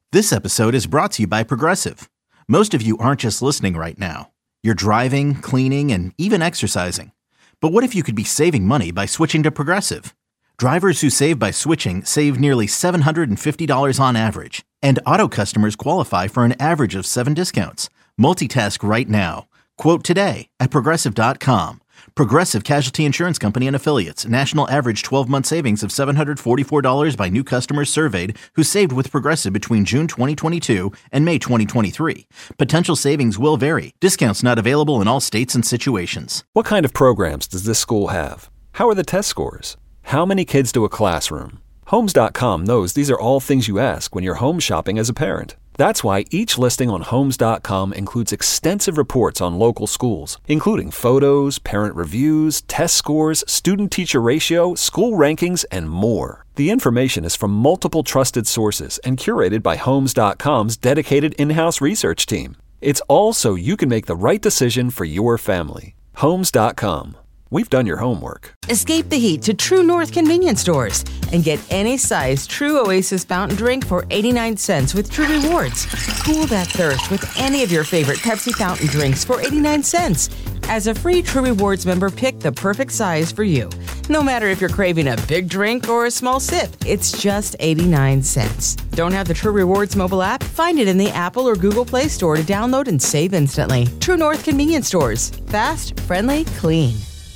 This episode is brought to you by Progressive. Most of you aren't just listening right now. You're driving, cleaning, and even exercising. But what if you could be saving money by switching to Progressive? Drivers who save by switching save nearly $750 on average. And auto customers qualify for an average of 7 discounts. Multitask right now. Quote today at Progressive.com. Progressive Casualty Insurance Company and Affiliates. National average 12-month savings of $744 by new customers surveyed who saved with Progressive between June 2022 and May 2023. Potential savings will vary. Discounts not available in all states and situations. What kind of programs does this school have? How are the test scores? How many kids do a classroom? Homes.com knows these are all things you ask when you're home shopping as a parent. That's why each listing on Homes.com includes extensive reports on local schools, including photos, parent reviews, test scores, student-teacher ratio, school rankings, and more. The information is from multiple trusted sources and curated by Homes.com's dedicated in-house research team. It's all so you can make the right decision for your family. Homes.com. We've done your homework. Escape the heat to True North convenience stores and get any size True Oasis fountain drink for 89 cents with True Rewards. Cool that thirst with any of your favorite Pepsi fountain drinks for 89 cents. As a free True Rewards member, pick the perfect size for you. No matter if you're craving a big drink or a small sip, it's just 89 cents. Don't have the True Rewards mobile app? Find it in the Apple or Google Play Store to download and save instantly. True North convenience stores. Fast, friendly, clean.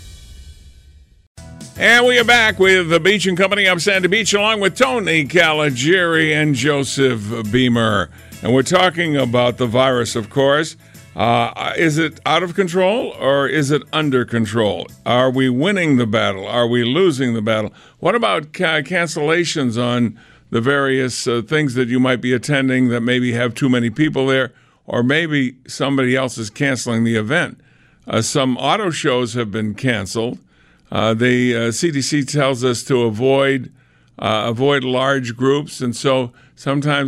And we are back with the Beach and Company. I'm Sandy Beach along with Tony Caligieri and Joseph Beamer. And we're talking about the virus, of course. Is it out of control or is it under control? Are we winning the battle? Are we losing the battle? What about cancellations on the various things that you might be attending that maybe have too many people there, or maybe somebody else is canceling the event? Some auto shows have been canceled. The CDC tells us to avoid large groups, and so sometimes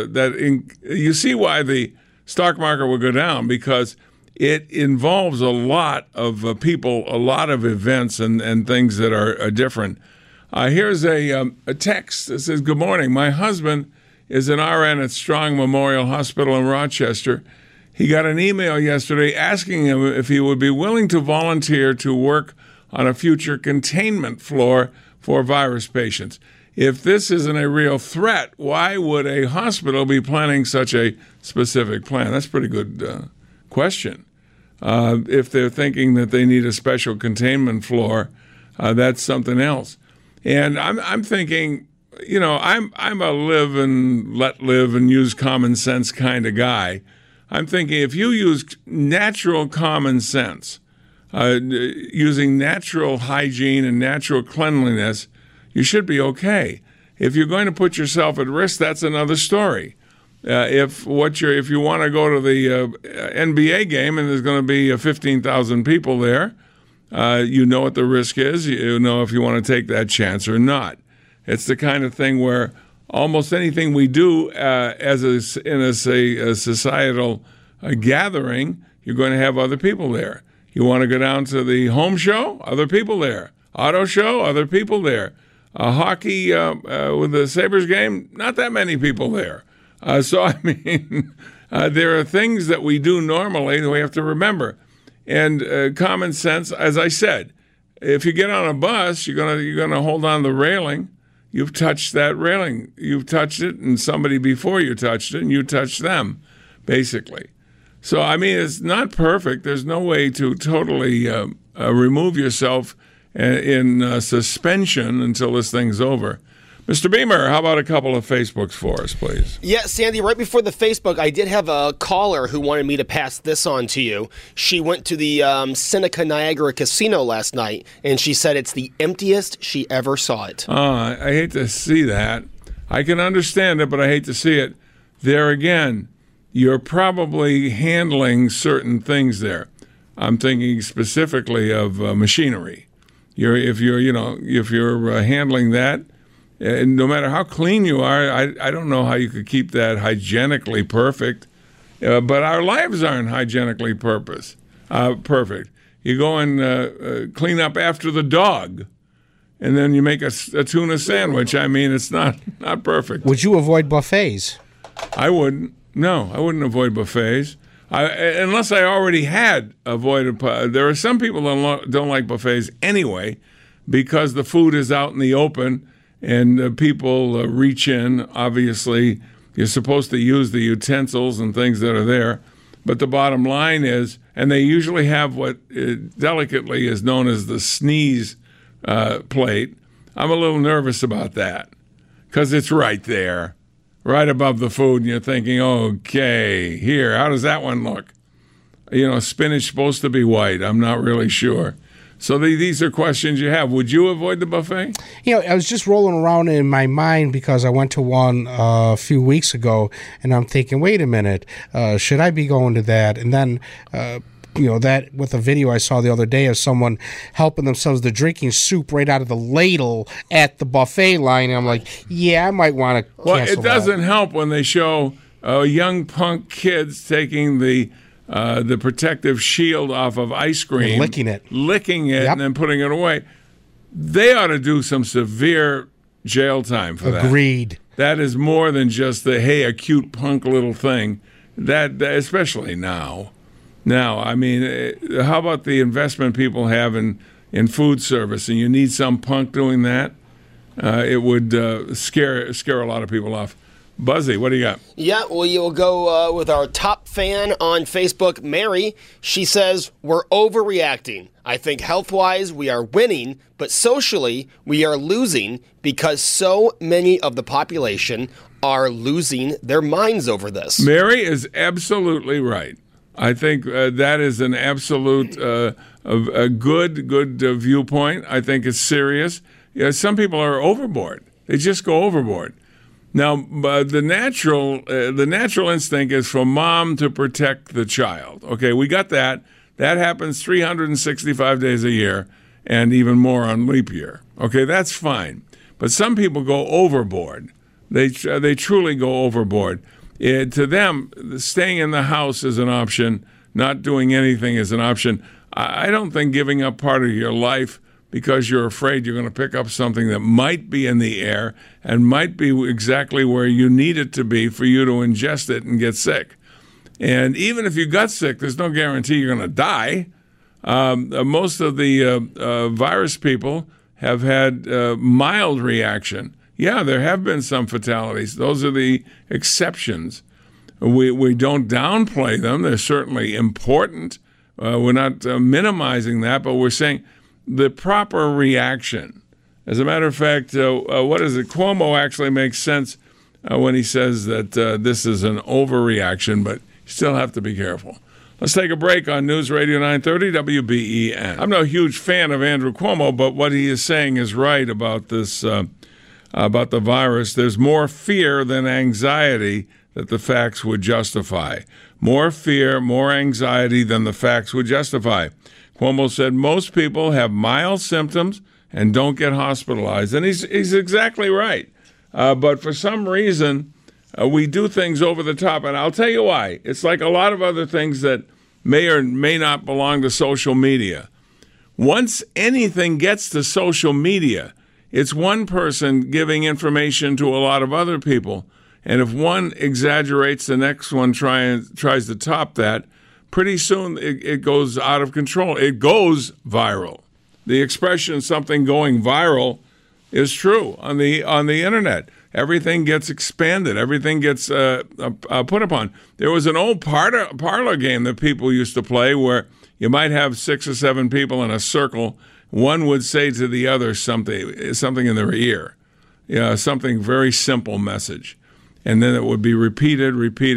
you see why the stock market will go down, because it involves a lot of people, a lot of events and things that are different. Here's a text that says, "Good morning. My husband is an RN at Strong Memorial Hospital in Rochester. He got an email yesterday asking him if he would be willing to volunteer to work on a future containment floor for virus patients. If this isn't a real threat, why would a hospital be planning such a specific plan?" That's a pretty good question. If they're thinking that they need a special containment floor, that's something else. And I'm thinking, I'm a live and let live and use common sense kind of guy. I'm thinking if you use natural common sense, using natural hygiene and natural cleanliness, you should be okay. If you're going to put yourself at risk, that's another story. If you want to go to the NBA game and there's going to be 15,000 people there, you know what the risk is. You know if you want to take that chance or not. It's the kind of thing where almost anything we do in a societal gathering, you're going to have other people there. You want to go down to the home show? Other people there. Auto show? Other people there. Hockey with the Sabres game? Not that many people there. There are things that we do normally that we have to remember. And common sense, as I said, if you get on a bus, you're gonna hold on the railing. You've touched that railing. You've touched it, and somebody before you touched it, and you touched them, basically. So, it's not perfect. There's no way to totally remove yourself in suspension until this thing's over. Mr. Beamer, how about a couple of Facebooks for us, please? Yeah, Sandy, right before the Facebook, I did have a caller who wanted me to pass this on to you. She went to the Seneca Niagara Casino last night, and she said it's the emptiest she ever saw it. I hate to see that. I can understand it, but I hate to see it. There again, you're probably handling certain things there. I'm thinking specifically of machinery. If you're handling that, and no matter how clean you are, I don't know how you could keep that hygienically perfect. But our lives aren't hygienically perfect. You go and clean up after the dog, and then you make a tuna sandwich. It's not perfect. Would you avoid buffets? I wouldn't. No, I wouldn't avoid buffets. Unless I already had avoided. There are some people that don't like buffets anyway because the food is out in the open and people reach in. Obviously, you're supposed to use the utensils and things that are there. But the bottom line is, and they usually have what delicately is known as the sneeze plate. I'm a little nervous about that because it's right there, right above the food, and you're thinking, okay, here, how does that one look? Spinach supposed to be white. I'm not really sure. So these are questions you have. Would you avoid the buffet? I was just rolling around in my mind because I went to one a few weeks ago, and I'm thinking, wait a minute, should I be going to that? And then, that with a video I saw the other day of someone helping themselves to drinking soup right out of the ladle at the buffet line. And I'm like, yeah, I might want to cancel that. Well, it doesn't help when they show young punk kids taking the protective shield off of ice cream. And licking it, yep. And then putting it away. They ought to do some severe jail time for that. Agreed. That is more than just a cute punk little thing. That especially now. Now, I mean, how about the investment people have in food service, and you need some punk doing that? It would scare a lot of people off. Buzzy, what do you got? Yeah, well, you'll go with our top fan on Facebook, Mary. She says, we're overreacting. I think health-wise we are winning, but socially we are losing because so many of the population are losing their minds over this. Mary is absolutely right. I think that is an absolute a good viewpoint. I think it's serious. Some people are overboard. They just go overboard. Now, the natural instinct is for mom to protect the child. Okay, we got that. That happens 365 days a year, and even more on leap year. Okay, that's fine. But some people go overboard. They truly go overboard. To them, staying in the house is an option. Not doing anything is an option. I don't think giving up part of your life because you're afraid you're going to pick up something that might be in the air and might be exactly where you need it to be for you to ingest it and get sick. And even if you got sick, there's no guarantee you're going to die. Most of the virus people have had mild reaction. Yeah, there have been some fatalities. Those are the exceptions. We don't downplay them. They're certainly important. We're not minimizing that, but we're saying the proper reaction. As a matter of fact, what is it? Cuomo actually makes sense when he says that this is an overreaction, but you still have to be careful. Let's take a break on News Radio 930 WBEN. I'm no huge fan of Andrew Cuomo, but what he is saying is right about this. About the virus, there's more fear than anxiety that the facts would justify. More fear, more anxiety than the facts would justify. Cuomo said most people have mild symptoms and don't get hospitalized. And he's exactly right. But for some reason, we do things over the top. And I'll tell you why. It's like a lot of other things that may or may not belong to social media. Once anything gets to social media, it's one person giving information to a lot of other people. And if one exaggerates, the next one tries to top that. Pretty soon it goes out of control. It goes viral. The expression "something going viral" is true on the internet. Everything gets expanded. Everything gets put upon. There was an old parlor game that people used to play where you might have 6 or 7 people in a circle. One would say to the other something in their ear, something very simple message. And then it would be repeated.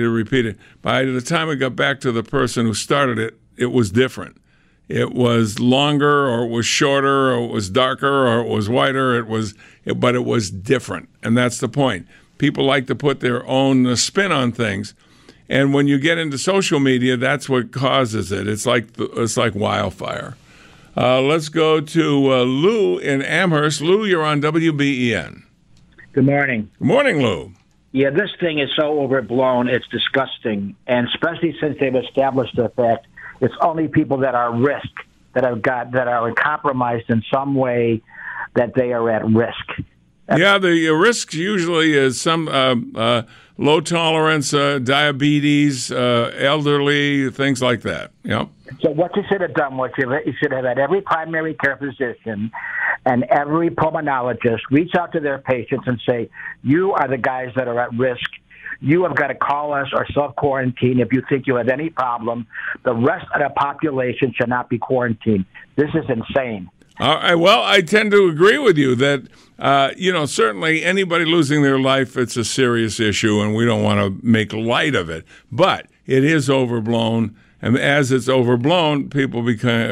By the time it got back to the person who started it, it was different. It was longer, or it was shorter, or it was darker, or it was whiter. But it was different. And that's the point. People like to put their own spin on things. And when you get into social media, that's what causes it. It's like wildfire. Let's go to Lou in Amherst. Lou, you're on WBEN. Good morning. Good morning, Lou. Yeah, this thing is so overblown, it's disgusting. And especially since they've established the fact it's only people that are at risk, that are compromised in some way, that they are at risk. Yeah, the risk usually is some low tolerance, diabetes, elderly, things like that. Yep. So what you should have done was you should have had every primary care physician and every pulmonologist reach out to their patients and say, you are the guys that are at risk. You have got to call us or self-quarantine if you think you have any problem. The rest of the population should not be quarantined. This is insane. Well, I tend to agree with you that, certainly anybody losing their life, it's a serious issue, and we don't want to make light of it. But it is overblown, and as it's overblown, people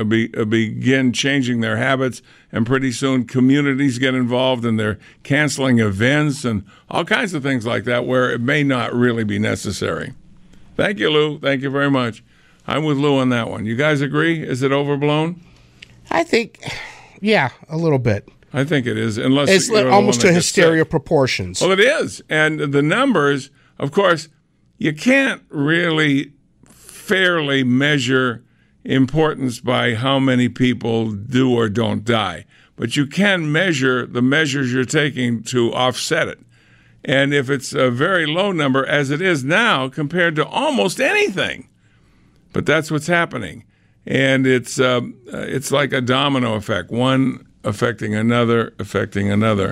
begin changing their habits, and pretty soon communities get involved, and they're canceling events and all kinds of things like that where it may not really be necessary. Thank you, Lou. Thank you very much. I'm with Lou on that one. You guys agree? Is it overblown? I think, yeah, a little bit. I think it is, unless it's almost to hysteria proportions. Well, it is, and the numbers, of course, you can't really fairly measure importance by how many people do or don't die, but you can measure the measures you're taking to offset it. And if it's a very low number, as it is now, compared to almost anything, but that's what's happening, and it's like a domino effect, one affecting another, affecting another.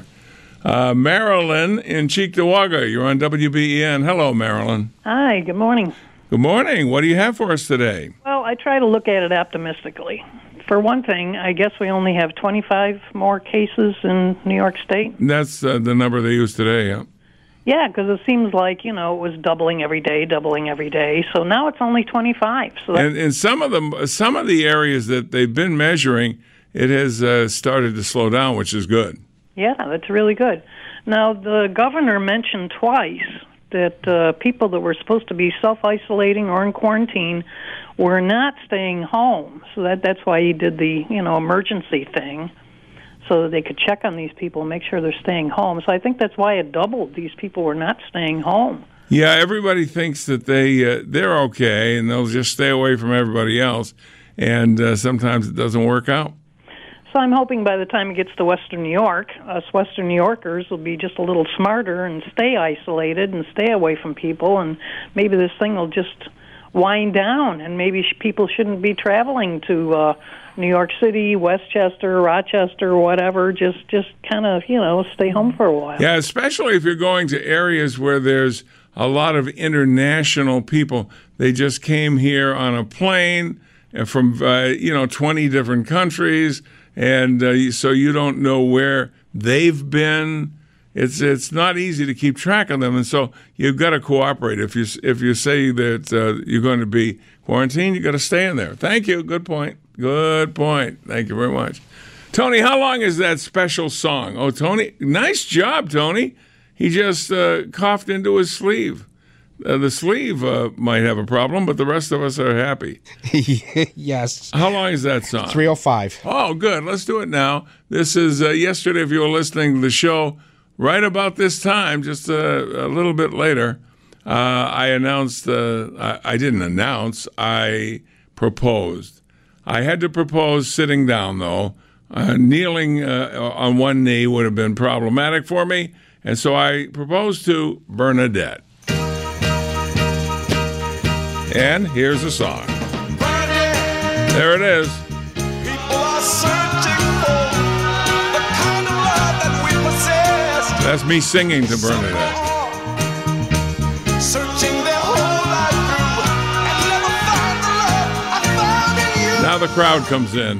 Marilyn in Cheektowaga, you're on WBEN. Hello, Marilyn. Hi, good morning. Good morning. What do you have for us today? Well, I try to look at it optimistically. For one thing, I guess we only have 25 more cases in New York State. That's the number they use today, yeah. Yeah, because it seems like, it was doubling every day. So now it's only 25. So and in some of the areas that they've been measuring, it has started to slow down, which is good. Yeah, that's really good. Now, the governor mentioned twice that people that were supposed to be self-isolating or in quarantine were not staying home. So that's why he did the, emergency thing, so that they could check on these people and make sure they're staying home. So I think that's why it doubled. These people were not staying home. Yeah, everybody thinks that they're okay and they'll just stay away from everybody else, and sometimes it doesn't work out. So I'm hoping by the time it gets to Western New York, us Western New Yorkers will be just a little smarter and stay isolated and stay away from people, and maybe this thing will just wind down, and maybe people shouldn't be traveling to New York City, Westchester, Rochester, whatever. Just kind of, stay home for a while. Yeah, especially if you're going to areas where there's a lot of international people. They just came here on a plane from 20 different countries, and so you don't know where they've been. It's not easy to keep track of them, and so you've got to cooperate. If you say that you're going to be quarantined, you've got to stay in there. Thank you. Good point. Good point. Thank you very much. Tony, how long is that special song? Oh, Tony, nice job, Tony. He just coughed into his sleeve. The sleeve might have a problem, but the rest of us are happy. Yes. How long is that song? 3:05. Oh, good. Let's do it now. This is yesterday, if you were listening to the show, right about this time, just a little bit later, I announced, I didn't announce, I proposed. I had to propose sitting down, though. Kneeling on one knee would have been problematic for me, and so I proposed to Bernadette. And here's the song. There it is. People are searching for the kind of love that we possess. That's me singing to Bernadette. Searching their whole life through and never find the love I found in you. Now the crowd comes in.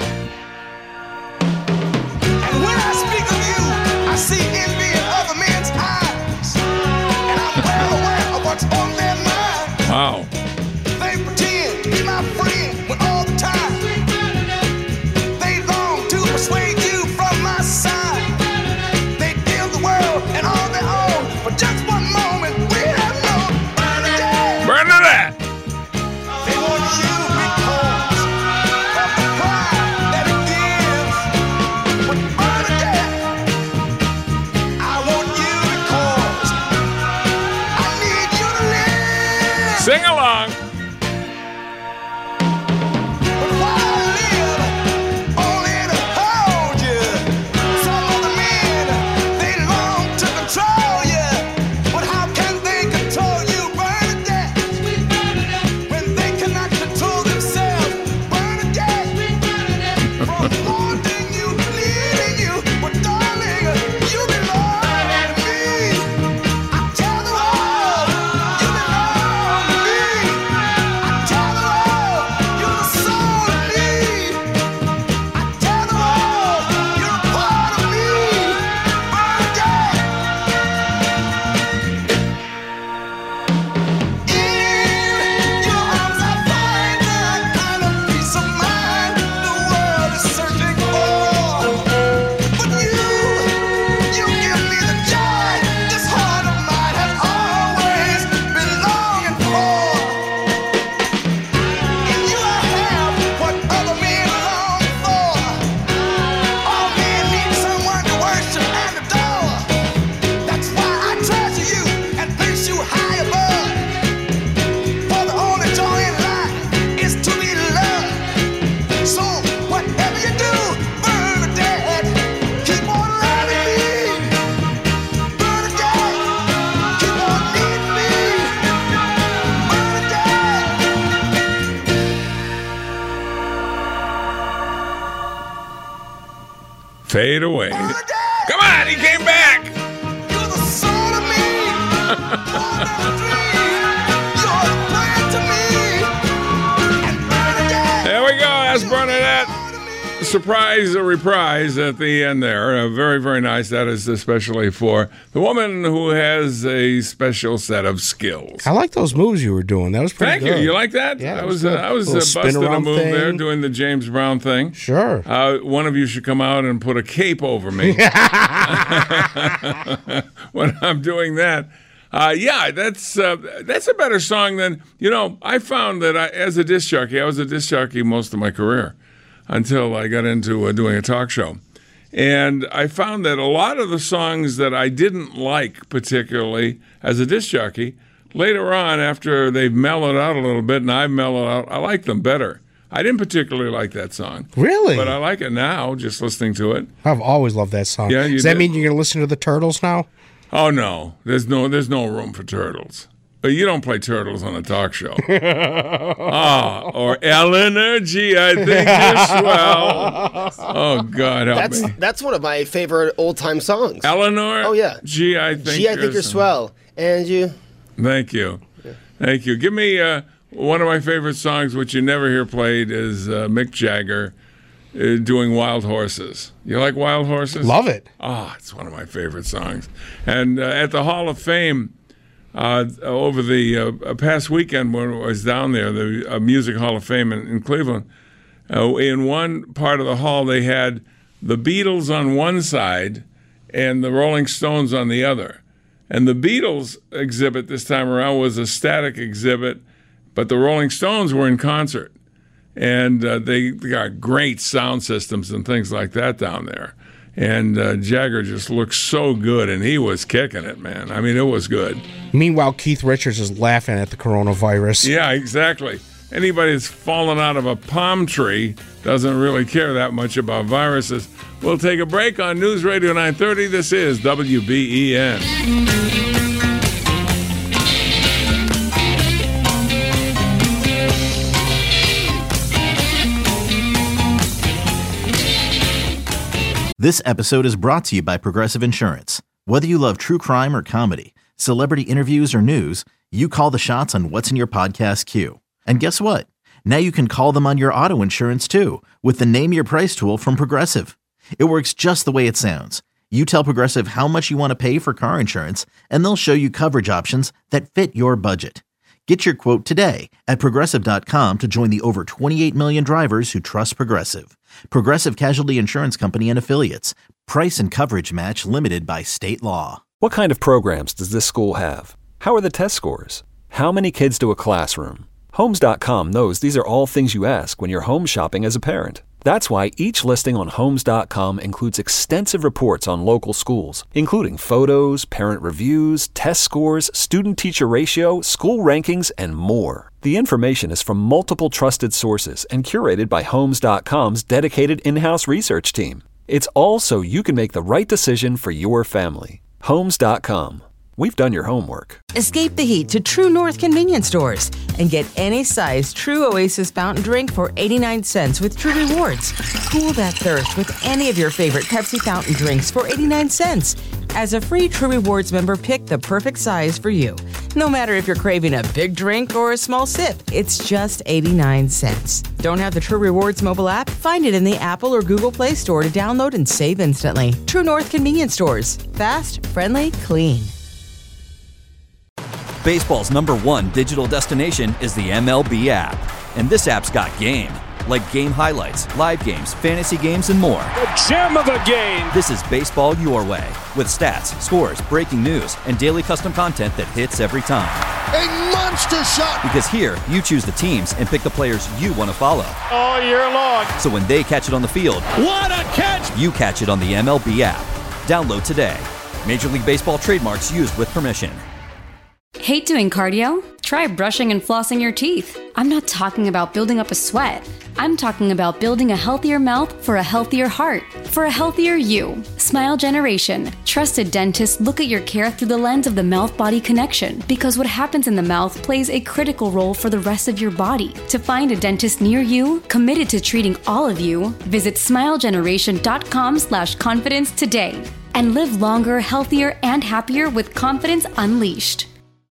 And when I speak of you, I see envy in other men's eyes. And I'm well aware of what's on their mind. Wow. They pretend to be my friend when all the time they long to persuade you from my side. They build the world and on their own. For just one moment, we have known Bernadette. Bernadette! They want you because of the pride that it gives. But Bernadette, I want you because I need you to live. Sing along. But while I live, only to hold you. Some of the men, they long to control you. But how can they control Fade away. Come on, he came back. You're the soul of me. You're the plan to me. And Bernadette. There we go. That's Bernadette. Surprise, a reprise at the end there. Very, very nice. That is especially for the woman who has a special set of skills. I like those moves you were doing. That was pretty good. Thank you. You like that? Yeah, I was busting a move there, doing the James Brown thing. Sure. One of you should come out and put a cape over me when I'm doing that. Yeah, that's a better song than, I found that as a disc jockey, I was a disc jockey most of my career until I got into doing a talk show. And I found that a lot of the songs that I didn't like particularly as a disc jockey, later on, after they've mellowed out a little bit and I've mellowed out, I like them better. I didn't particularly like that song. Really? But I like it now, just listening to it. I've always loved that song. Yeah, Does that mean you're going to listen to the Turtles now? Oh, no. There's no room for Turtles. But you don't play Turtles on a talk show. Or Eleanor G, I think you're swell. Oh, God, help me. That's one of my favorite old-time songs. Eleanor? Oh, yeah. G, I think you're swell. And you? Thank you. Yeah. Thank you. Give me one of my favorite songs, which you never hear played, is Mick Jagger doing Wild Horses. You like Wild Horses? Love it. It's one of my favorite songs. And at the Hall of Fame, over the past weekend when I was down there, the Music Hall of Fame in Cleveland, in one part of the hall they had the Beatles on one side and the Rolling Stones on the other. And the Beatles exhibit this time around was a static exhibit, but the Rolling Stones were in concert. And they got great sound systems and things like that down there. And Jagger just looked so good, and he was kicking it, man. I mean, it was good. Meanwhile, Keith Richards is laughing at the coronavirus. Yeah, exactly. Anybody that's fallen out of a palm tree doesn't really care that much about viruses. We'll take a break on News Radio 930. This is WBEN. This episode is brought to you by Progressive Insurance. Whether you love true crime or comedy, celebrity interviews or news, you call the shots on what's in your podcast queue. And guess what? Now you can call them on your auto insurance too with the Name Your Price tool from Progressive. It works just the way it sounds. You tell Progressive how much you want to pay for car insurance, and they'll show you coverage options that fit your budget. Get your quote today at Progressive.com to join the over 28 million drivers who trust Progressive. Progressive Casualty Insurance Company and Affiliates. Price and coverage match limited by state law. What kind of programs does this school have? How are the test scores? How many kids do a classroom? Homes.com knows these are all things you ask when you're home shopping as a parent. That's why each listing on Homes.com includes extensive reports on local schools, including photos, parent reviews, test scores, student-teacher ratio, school rankings, and more. The information is from multiple trusted sources and curated by Homes.com's dedicated in-house research team. It's all so you can make the right decision for your family. Homes.com. We've done your homework. Escape the heat to True North convenience stores and get any size True Oasis fountain drink for 89 cents with True Rewards. Cool that thirst with any of your favorite Pepsi fountain drinks for 89 cents. As a free True Rewards member, pick the perfect size for you. No matter if you're craving a big drink or a small sip, it's just 89 cents. Don't have the True Rewards mobile app? Find it in the Apple or Google Play Store to download and save instantly. True North convenience stores. Fast, friendly, clean. Baseball's #1 digital destination is the MLB app. And this app's got game. Like game highlights, live games, fantasy games, and more. The gem of the game! This is baseball your way. With stats, scores, breaking news, and daily custom content that hits every time. A monster shot! Because here, you choose the teams and pick the players you want to follow. All year long. So when they catch it on the field, what a catch! You catch it on the MLB app. Download today. Major League Baseball trademarks used with permission. Hate doing cardio? Try brushing and flossing your teeth. I'm not talking about building up a sweat. I'm talking about building a healthier mouth for a healthier heart, for a healthier you. Smile Generation. Trusted dentists look at your care through the lens of the mouth-body connection, because what happens in the mouth plays a critical role for the rest of your body. To find a dentist near you, committed to treating all of you, visit smilegeneration.com/confidence today. And live longer, healthier, and happier with confidence unleashed.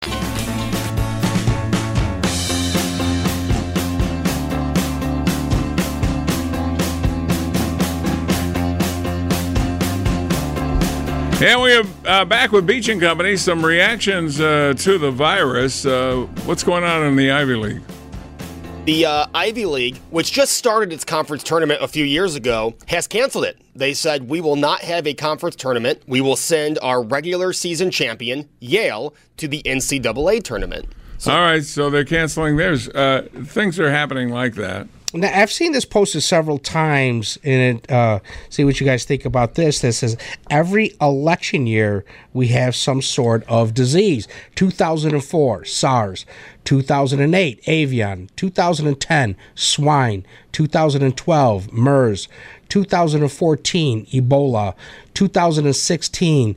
And we are back with Beach and Company. Some reactions to the virus. What's going on in the Ivy League? The Ivy League, which just started its conference tournament a few years ago, has canceled it. They said, we will not have a conference tournament. We will send our regular season champion, Yale, to the NCAA tournament. All right, so they're canceling theirs. Things are happening like that. Now, I've seen this posted several times, and see what you guys think about this. This says, every election year, we have some sort of disease. 2004, SARS. 2008, avian. 2010, swine. 2012, MERS. 2014, Ebola. 2016,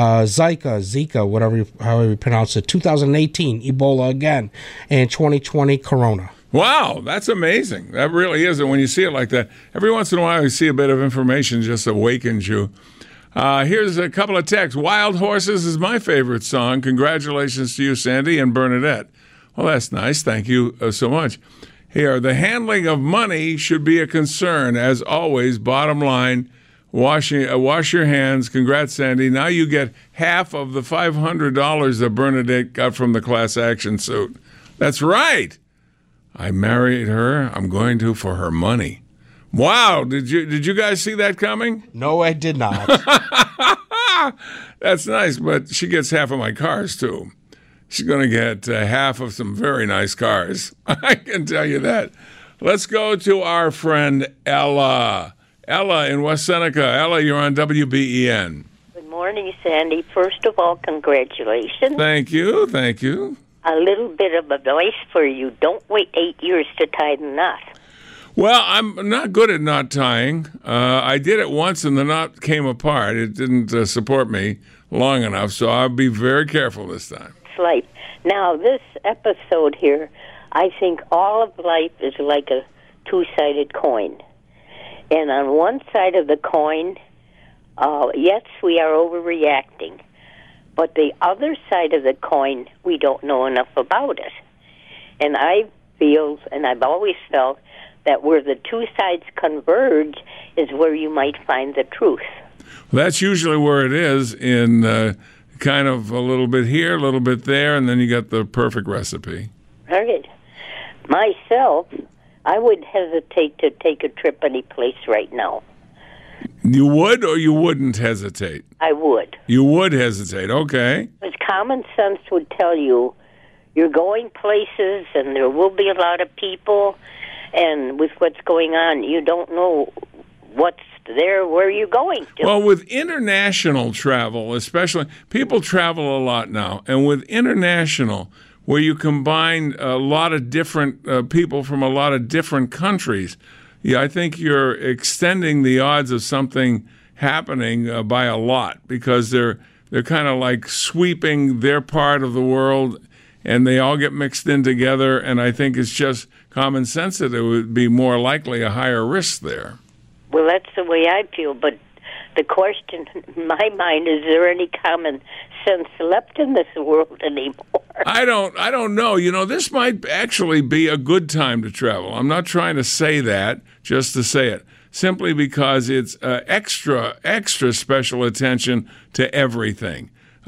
Zika, however you pronounce it. 2018, Ebola again. And 2020, Corona. Wow, that's amazing. That really is. And when you see it like that, every once in a while you see a bit of information just awakens you. Here's a couple of texts. Wild Horses is my favorite song. Congratulations to you, Sandy and Bernadette. Well, that's nice. Thank you so much. Here, the handling of money should be a concern. As always, bottom line, wash your hands. Congrats, Sandy. Now you get half of the $500 that Bernadette got from the class action suit. That's right. I married her. I'm going to for her money. Wow, did you guys see that coming? No, I did not. That's nice, but she gets half of my cars too. She's going to get half of some very nice cars. I can tell you that. Let's go to our friend Ella. Ella in West Seneca. Ella, you're on WBEN. Good morning, Sandy. First of all, congratulations. Thank you. Thank you. A little bit of advice for you. Don't wait 8 years to tie the knot. Well, I'm not good at knot tying. I did it once and the knot came apart. It didn't support me long enough, so I'll be very careful this time. It's life. Now, this episode here, I think all of life is like a two-sided coin. And on one side of the coin, yes, we are overreacting. But the other side of the coin, we don't know enough about it. And I feel, and I've always felt, that where the two sides converge is where you might find the truth. Well, that's usually where it is, in kind of a little bit here, a little bit there, and then you got the perfect recipe. All right. Myself, I would hesitate to take a trip any place right now. You would or you wouldn't hesitate? I would. You would hesitate, okay. Because common sense would tell you you're going places and there will be a lot of people, and with what's going on, you don't know what's there, where you're going. Well, with international travel, especially, people travel a lot now, and with international, where you combine a lot of different people from a lot of different countries, yeah, I think you're extending the odds of something happening by a lot, because they're kind of like sweeping their part of the world, and they all get mixed in together, and I think it's just common sense that it would be more likely a higher risk there. Well, that's the way I feel, but the question in my mind, is there any common sense left in this world anymore? I don't know. You know, this might actually be a good time to travel. I'm not trying to say that just to say it, simply because it's extra special attention to everything.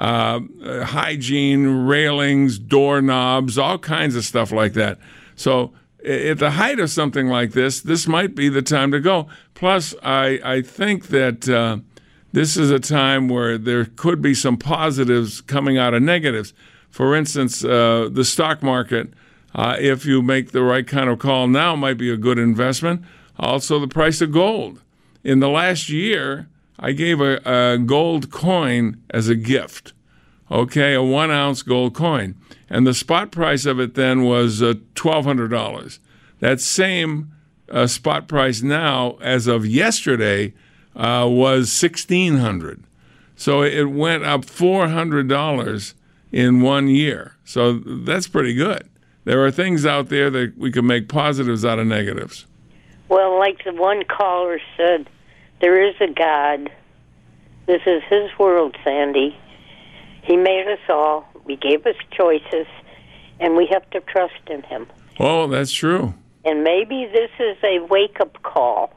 Hygiene, railings, doorknobs, all kinds of stuff like that. So at the height of something like this might be the time to go. Plus, I think that this is a time where there could be some positives coming out of negatives. For instance, the stock market, if you make the right kind of call now, might be a good investment. Also, the price of gold. In the last year, I gave a gold coin as a gift. okay, a 1 ounce gold coin. And the spot price of it then was $1,200. That same spot price now, as of yesterday, was $1,600. So it went up $400 in 1 year. So that's pretty good. There are things out there that we can make positives out of negatives. Well, like the one caller said, there is a God. This is his world, Sandy. He made us all. He gave us choices, and we have to trust in him. Oh, that's true. And maybe this is a wake-up call,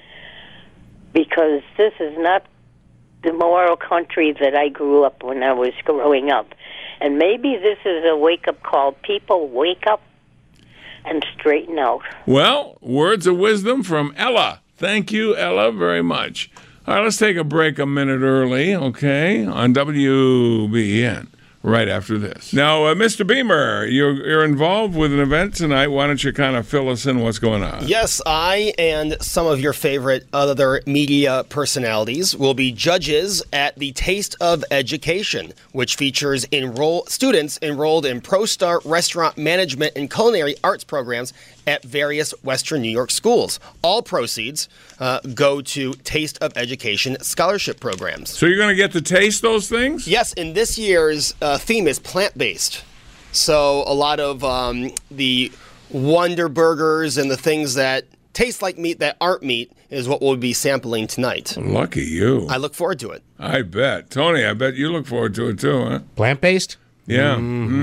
because this is not the moral country that I grew up when I was growing up. And maybe this is a wake-up call. People wake up and straighten out. Well, words of wisdom from Ella. Thank you, Ella, very much. All right, let's take a break a minute early, okay, on WBEN. Right after this. Now, Mr. Beamer, you're involved with an event tonight. Why don't you kind of fill us in what's going on? Yes, I and some of your favorite other media personalities will be judges at the Taste of Education, which features students enrolled in ProStar Restaurant Management and Culinary Arts programs at various Western New York schools. All proceeds go to Taste of Education scholarship programs. So you're going to get to taste those things? Yes, and this year's theme is plant-based. So a lot of the Wonder Burgers and the things that taste like meat that aren't meat is what we'll be sampling tonight. Lucky you. I look forward to it. I bet. Tony, I bet you look forward to it too, huh? Plant-based? Yeah.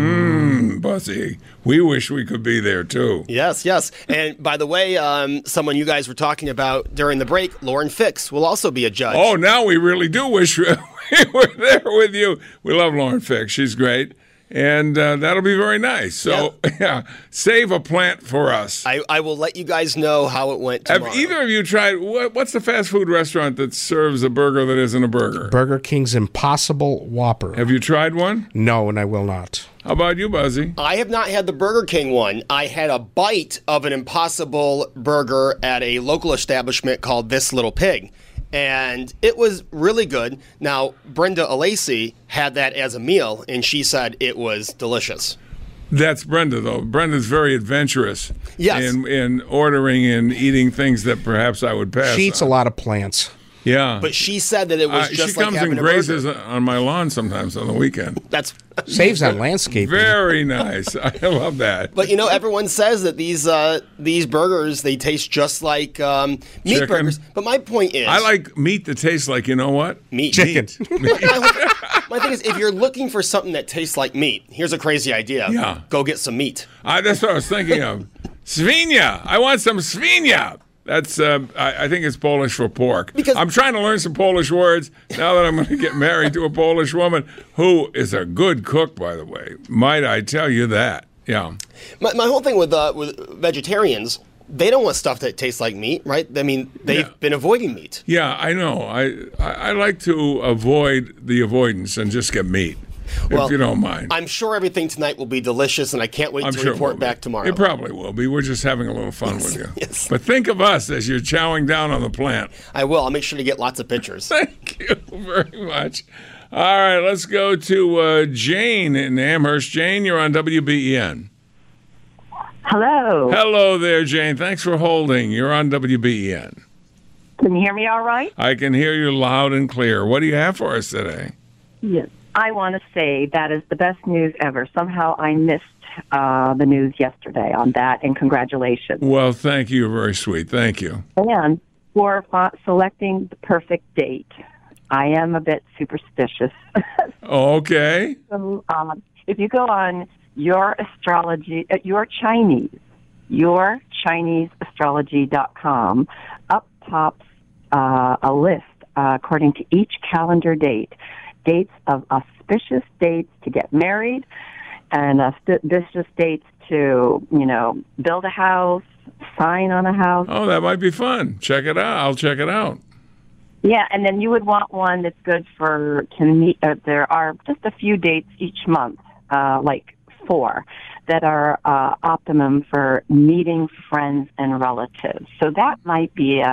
Buzzy. We wish we could be there too. Yes, yes. And by the way, someone you guys were talking about during the break, Lauren Fix, will also be a judge. Oh, now we really do wish we were there with you. We love Lauren Fix. She's great. And that'll be very nice. So, yeah, save a plant for us. I will let you guys know how it went tomorrow. Have either of you tried, what's the fast food restaurant that serves a burger that isn't a burger? Burger King's Impossible Whopper. Have you tried one? No, and I will not. How about you, Buzzy? I have not had the Burger King one. I had a bite of an Impossible burger at a local establishment called This Little Pig. And it was really good. Now, Brenda Alacy had that as a meal, and she said it was delicious. That's Brenda, though. Brenda's very adventurous in ordering and eating things that perhaps I would pass She eats on. a lot of plants. Yeah. But she said that it was just she like comes having and a burger. grazes on my lawn sometimes on the weekend. That's saves on landscaping. Very nice. I love that. But everyone says that these burgers, they taste just like meat Chicken. burgers. But my point is, I like meat that tastes like, you know what? Meat. Chicken. My thing is, if you're looking for something that tastes like meat, here's a crazy idea. Yeah. Go get some meat. That's what I was thinking of. Svinia. I want some svinia. That's I think it's Polish for pork. Because I'm trying to learn some Polish words now that I'm going to get married to a Polish woman who is a good cook, by the way. Might I tell you that? Yeah. My whole thing with vegetarians, they don't want stuff that tastes like meat, right? I mean, they've been avoiding meat. Yeah, I know. I like to avoid the avoidance and just get meat. If you don't mind. I'm sure everything tonight will be delicious, and I can't wait to report back tomorrow. It probably will be. We're just having a little fun with you. Yes. But think of us as you're chowing down on the plant. I will. I'll make sure to get lots of pictures. Thank you very much. All right, let's go to Jane in Amherst. Jane, you're on WBEN. Hello. Hello there, Jane. Thanks for holding. You're on WBEN. Can you hear me all right? I can hear you loud and clear. What do you have for us today? Yes. I want to say that is the best news ever. Somehow I missed the news yesterday on that, and congratulations. Well, thank you. You're very sweet. Thank you. And for selecting the perfect date, I am a bit superstitious. Okay. So, if you go on your ChineseAstrology.com, up pops a list according to each calendar date. Dates of auspicious dates to get married, and auspicious dates to, build a house, sign on a house. Oh, that might be fun. Check it out. I'll check it out. Yeah, and then you would want one that's good there are just a few dates each month, like 4, that are optimum for meeting friends and relatives. So that might be a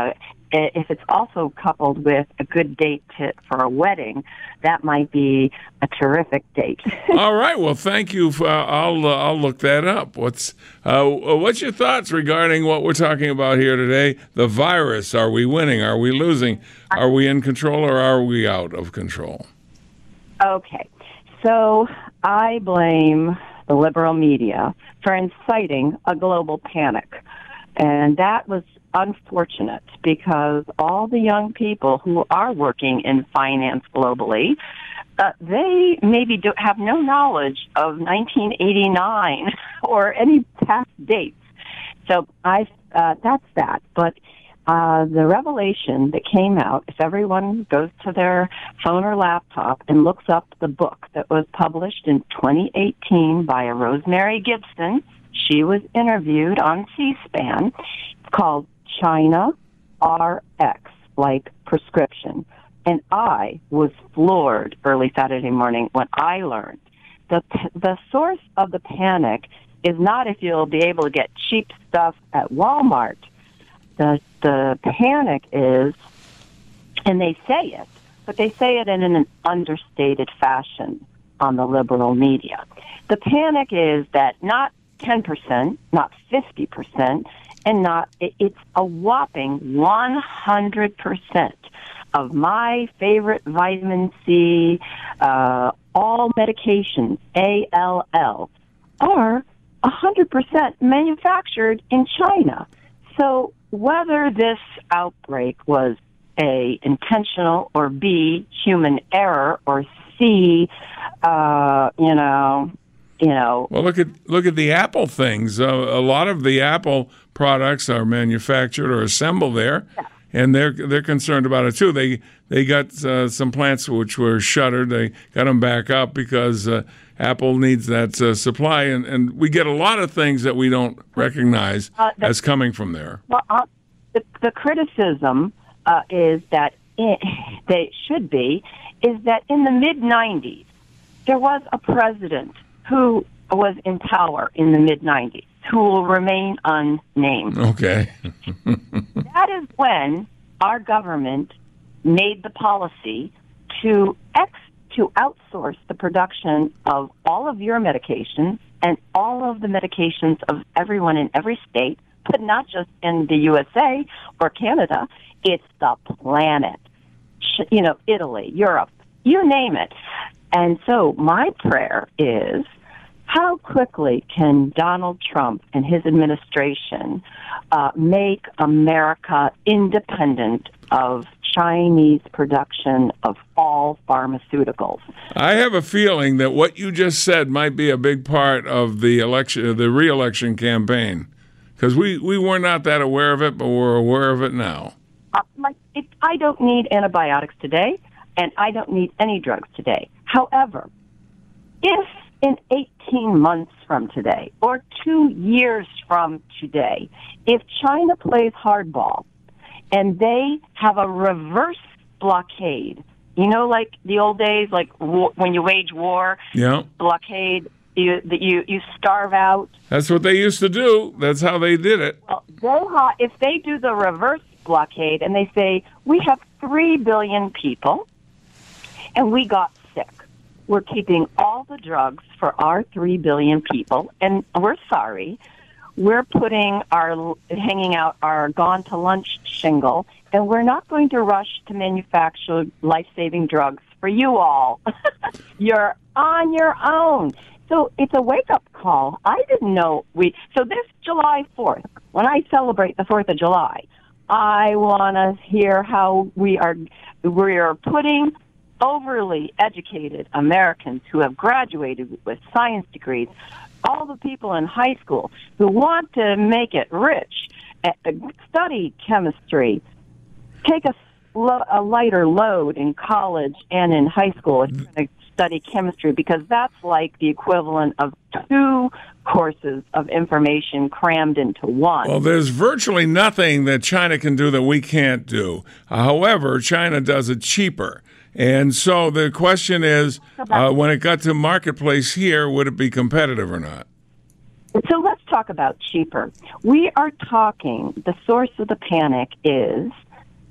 if it's also coupled with a good date for a wedding, that might be a terrific date. All right. Well, thank you. I'll look that up. What's your thoughts regarding what we're talking about here today? The virus. Are we winning? Are we losing? Are we in control or are we out of control? Okay. So I blame the liberal media for inciting a global panic. And that was unfortunate because all the young people who are working in finance globally, they maybe have no knowledge of 1989 or any past dates. So that's that. But the revelation that came out, if everyone goes to their phone or laptop and looks up the book that was published in 2018 by a Rosemary Gibson, she was interviewed on C-SPAN, called China RX, like prescription. And I was floored early Saturday morning when I learned the source of the panic is not if you'll be able to get cheap stuff at Walmart. The panic is, and they say it, but they say it in an understated fashion on the liberal media. The panic is that not 10%, not 50%, and it's a whopping 100% of my favorite vitamin C, all medications, ALL, are 100% manufactured in China. So whether this outbreak was A, intentional, or B, human error, or C, Well, look at the Apple things. A lot of the Apple products are manufactured or assembled there, and they're concerned about it too. They got some plants which were shuttered. They got them back up because Apple needs that supply, and we get a lot of things that we don't recognize as coming from there. Well, the criticism is that they should be is that in the mid-'90s there was a president who was in power in the mid-'90s, who will remain unnamed. Okay. That is when our government made the policy to outsource the production of all of your medications and all of the medications of everyone in every state, but not just in the USA or Canada. It's the planet. Italy, Europe, you name it. And so my prayer is, how quickly can Donald Trump and his administration make America independent of Chinese production of all pharmaceuticals? I have a feeling that what you just said might be a big part of the re-election campaign, because we were not that aware of it, but we're aware of it now. I don't need antibiotics today, and I don't need any drugs today. However, if in 18 months from today or 2 years from today, if China plays hardball and they have a reverse blockade, like the old days, like when you wage war, blockade, you starve out. That's what they used to do. That's how they did it. Well, if they do the reverse blockade and they say, we have 3 billion people and we got sick. We're keeping all the drugs for our 3 billion people, and we're sorry. We're hanging out our gone to lunch shingle, and we're not going to rush to manufacture life-saving drugs for you all. You're on your own. So it's a wake-up call. I didn't know so this July 4th, when I celebrate the 4th of July, I want to hear how we are putting overly educated Americans who have graduated with science degrees, all the people in high school who want to make it rich, study chemistry, take a lighter load in college and in high school if you're going to study chemistry, because that's like the equivalent of 2 courses of information crammed into one. Well, there's virtually nothing that China can do that we can't do. However, China does it cheaper. And so the question is, when it got to marketplace here, would it be competitive or not? So let's talk about cheaper. We are talking, the source of the panic is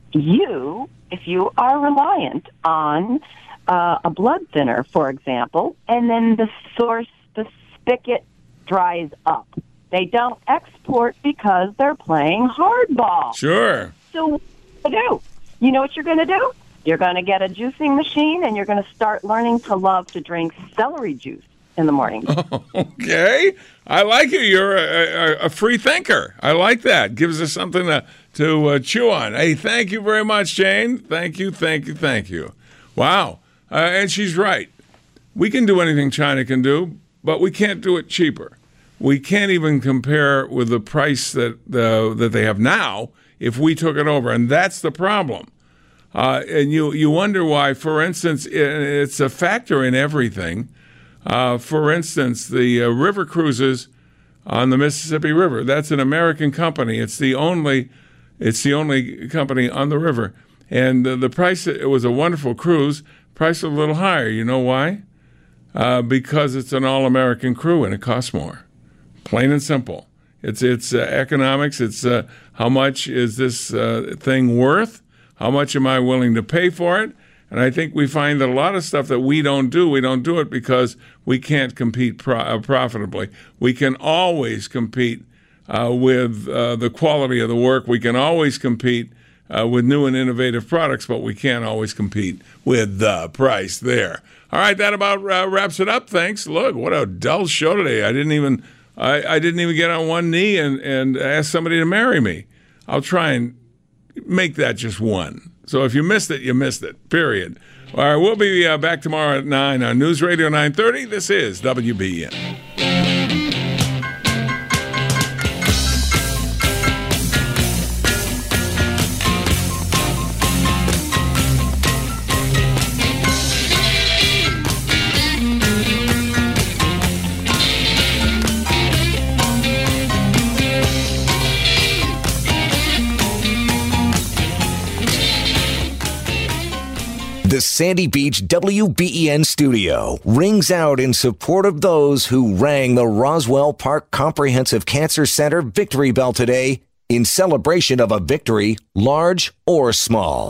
if you are reliant on a blood thinner, for example, and then the spigot dries up. They don't export because they're playing hardball. Sure. So what do you do? You know what you're going to do? You're going to get a juicing machine, and you're going to start learning to love to drink celery juice in the morning. Okay. I like you. You're a free thinker. I like that. Gives us something to chew on. Hey, thank you very much, Jane. Thank you. Wow. And she's right. We can do anything China can do, but we can't do it cheaper. We can't even compare with the price that they have now if we took it over, and that's the problem. And you wonder why, for instance, it's a factor in everything. For instance, the river cruises on the Mississippi River, that's an American company. It's the only company on the river. And the price, it was a wonderful cruise, price a little higher. You know why? Because it's an all-American crew and it costs more. Plain and simple. It's economics. It's how much is this thing worth? How much am I willing to pay for it? And I think we find that a lot of stuff that we don't do it because we can't compete profitably. We can always compete with the quality of the work. We can always compete with new and innovative products, but we can't always compete with the price there. All right, that about wraps it up. Thanks. Look, what a dull show today. I didn't even get on one knee and ask somebody to marry me. I'll try and make that just one. So if you missed it, you missed it, period. All right, we'll be back tomorrow at 9 on News Radio 930. This is WBN. The Sandy Beach WBEN studio rings out in support of those who rang the Roswell Park Comprehensive Cancer Center victory bell today in celebration of a victory, large or small.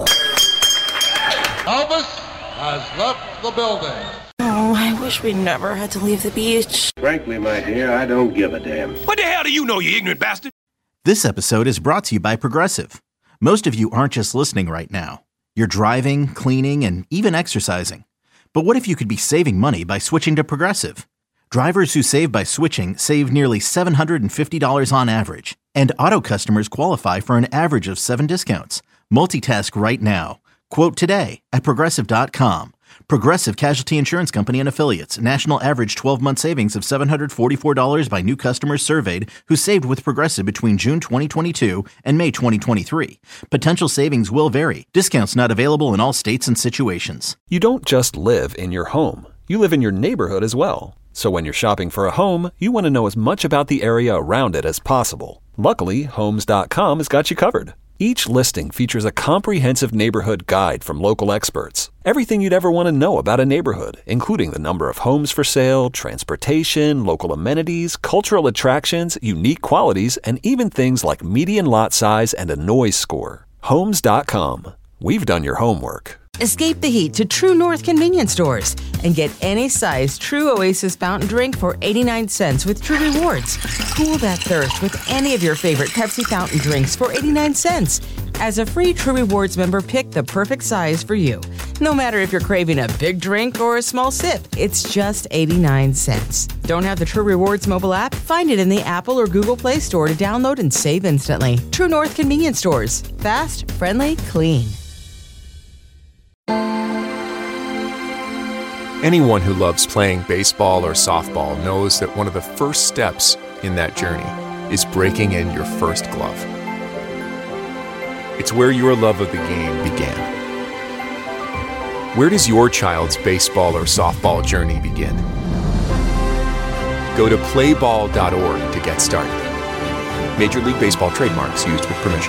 Elvis has left the building. Oh, I wish we never had to leave the beach. Frankly, my dear, I don't give a damn. What the hell do you know, you ignorant bastard? This episode is brought to you by Progressive. Most of you aren't just listening right now. You're driving, cleaning, and even exercising. But what if you could be saving money by switching to Progressive? Drivers who save by switching save nearly $750 on average. And auto customers qualify for an average of 7 discounts. Multitask right now. Quote today at Progressive.com. Progressive Casualty Insurance Company and Affiliates. National average 12-month savings of $744 by new customers surveyed who saved with Progressive between June 2022 and May 2023. Potential savings will vary. Discounts not available in all states and situations. You don't just live in your home. You live in your neighborhood as well. So when you're shopping for a home, you want to know as much about the area around it as possible. Luckily, Homes.com has got you covered. Each listing features a comprehensive neighborhood guide from local experts. Everything you'd ever want to know about a neighborhood, including the number of homes for sale, transportation, local amenities, cultural attractions, unique qualities, and even things like median lot size and a noise score. Homes.com. We've done your homework. Escape the heat to True North convenience stores and get any size True Oasis fountain drink for 89 cents with True Rewards. Cool that thirst with any of your favorite Pepsi fountain drinks for 89 cents. As a free True Rewards member, pick the perfect size for you. No matter if you're craving a big drink or a small sip, it's just 89 cents. Don't have the True Rewards mobile app? Find it in the Apple or Google Play Store to download and save instantly. True North convenience stores. Fast, friendly, clean. Anyone who loves playing baseball or softball knows that one of the first steps in that journey is breaking in your first glove. It's where your love of the game began. Where does your child's baseball or softball journey begin? Go to playball.org to get started. Major League Baseball trademarks used with permission.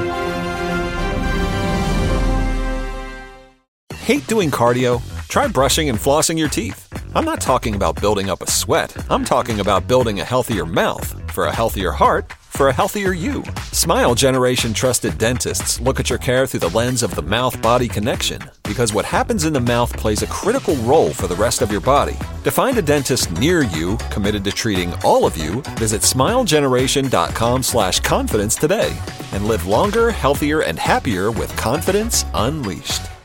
Hate doing cardio? Try brushing and flossing your teeth. I'm not talking about building up a sweat. I'm talking about building a healthier mouth. For a healthier heart, for a healthier you. Smile Generation trusted dentists look at your care through the lens of the mouth-body connection, because what happens in the mouth plays a critical role for the rest of your body. To find a dentist near you committed to treating all of you, visit smilegeneration.com/confidence today and live longer, healthier, and happier with confidence unleashed.